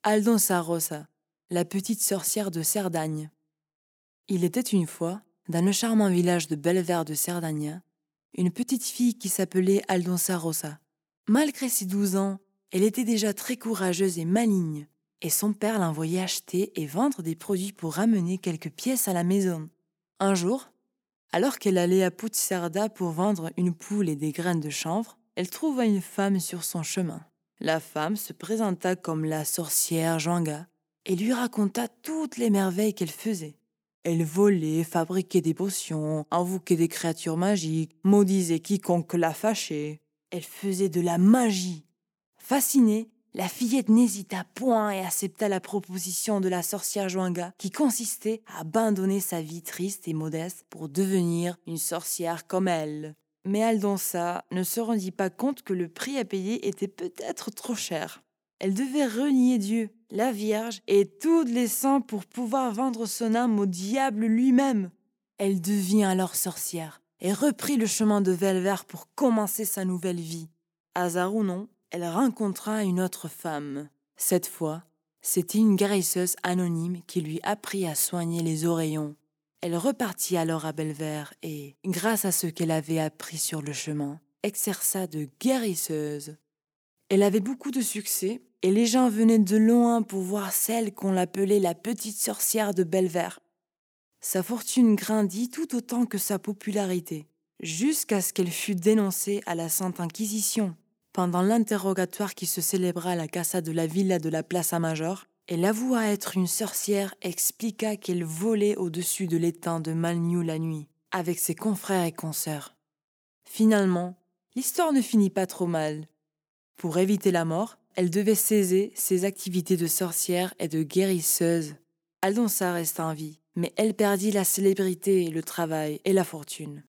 Aldonza Rosa, la petite sorcière de Cerdagne. Il était une fois, dans le charmant village de Belver de Cerdagna, une petite fille qui s'appelait Aldonza Rosa. Malgré ses 12 ans, elle était déjà très courageuse et maligne, et son père l'envoyait acheter et vendre des produits pour ramener quelques pièces à la maison. Un jour, alors qu'elle allait à Puigcerdà pour vendre une poule et des graines de chanvre, elle trouva une femme sur son chemin. La femme se présenta comme la sorcière Joanga et lui raconta toutes les merveilles qu'elle faisait. Elle volait, fabriquait des potions, invoquait des créatures magiques, maudisait quiconque la fâchait. Elle faisait de la magie. Fascinée, la fillette n'hésita point et accepta la proposition de la sorcière Joanga qui consistait à abandonner sa vie triste et modeste pour devenir une sorcière comme elle. Mais Aldonza ne se rendit pas compte que le prix à payer était peut-être trop cher. Elle devait renier Dieu, la Vierge et toutes les saints pour pouvoir vendre son âme au diable lui-même. Elle devint alors sorcière et reprit le chemin de Belver pour commencer sa nouvelle vie. Hasard ou non, elle rencontra une autre femme. Cette fois, c'était une guérisseuse anonyme qui lui apprit à soigner les oreillons. Elle repartit alors à Belver et, grâce à ce qu'elle avait appris sur le chemin, exerça de guérisseuse. Elle avait beaucoup de succès et les gens venaient de loin pour voir celle qu'on l'appelait la petite sorcière de Belver. Sa fortune grandit tout autant que sa popularité, jusqu'à ce qu'elle fût dénoncée à la Sainte Inquisition. Pendant l'interrogatoire qui se célébra à la Casa de la Villa de la Plaza Major, elle avoua être une sorcière et expliqua qu'elle volait au-dessus de l'étang de Malnieu la nuit, avec ses confrères et consoeurs. Finalement, l'histoire ne finit pas trop mal. Pour éviter la mort, elle devait cesser ses activités de sorcière et de guérisseuse. Aldonza resta en vie, mais elle perdit la célébrité, le travail et la fortune.